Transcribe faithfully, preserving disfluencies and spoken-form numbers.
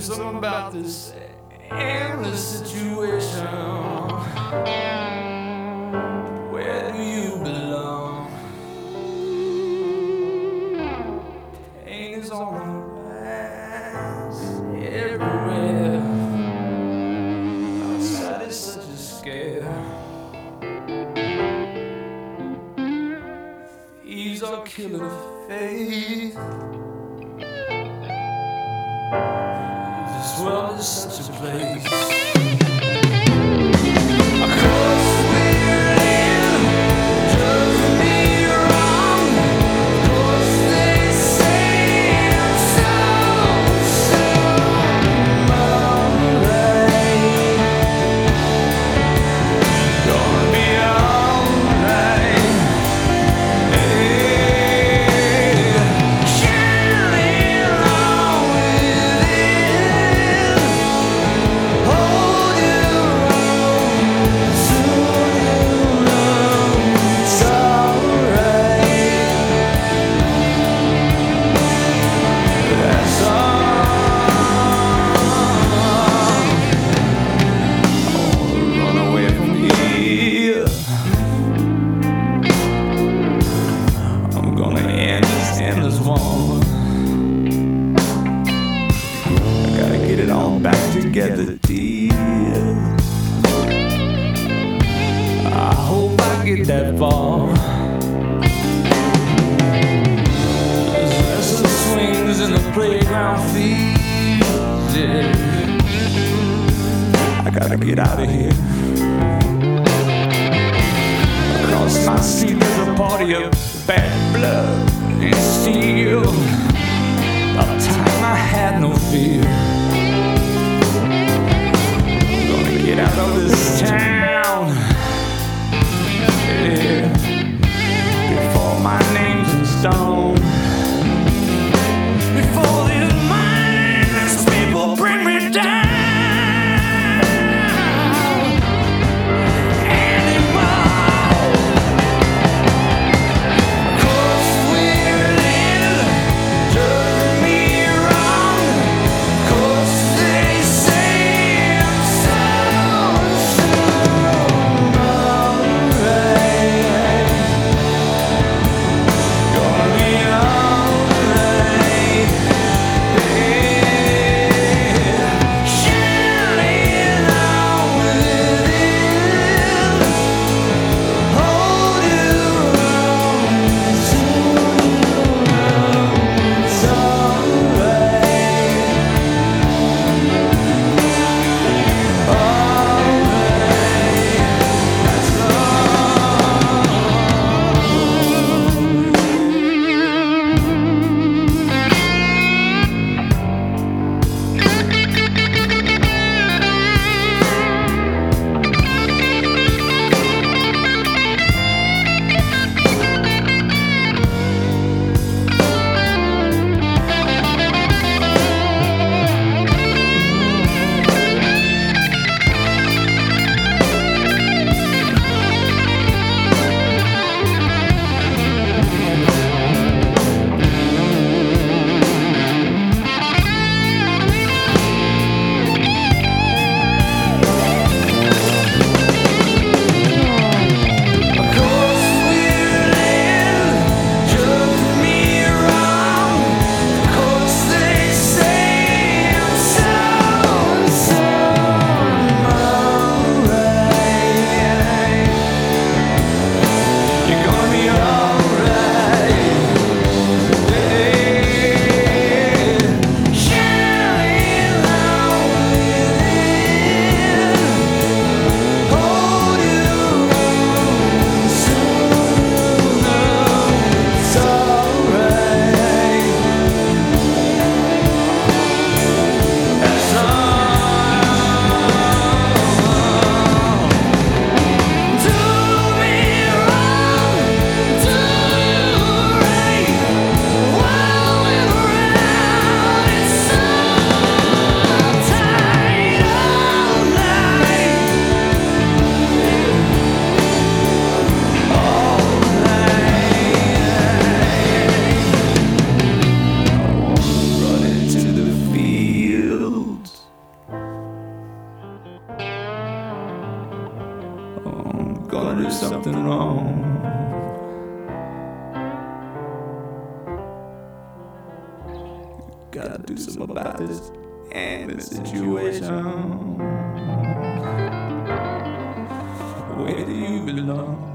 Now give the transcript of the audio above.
something about this endless situation. Where do you belong? Pain is on the rise everywhere. Outside is such a scare. Thieves are killing faith. This world is such a place. Together, dear. I hope I get that far. There's restless swings in the playground fields, yeah. I gotta get out of here. Across my street there's a party of bad blood and steel. About time I had no fear. Get out of this town, yeah, before my name's in stone. Before these mindless people bring me down. Anymore. 'Cause we're in, doesn't me wrong. 'Cause they say I'm so Gotta do something wrong. Gotta do something about this and this situation. Where do you belong?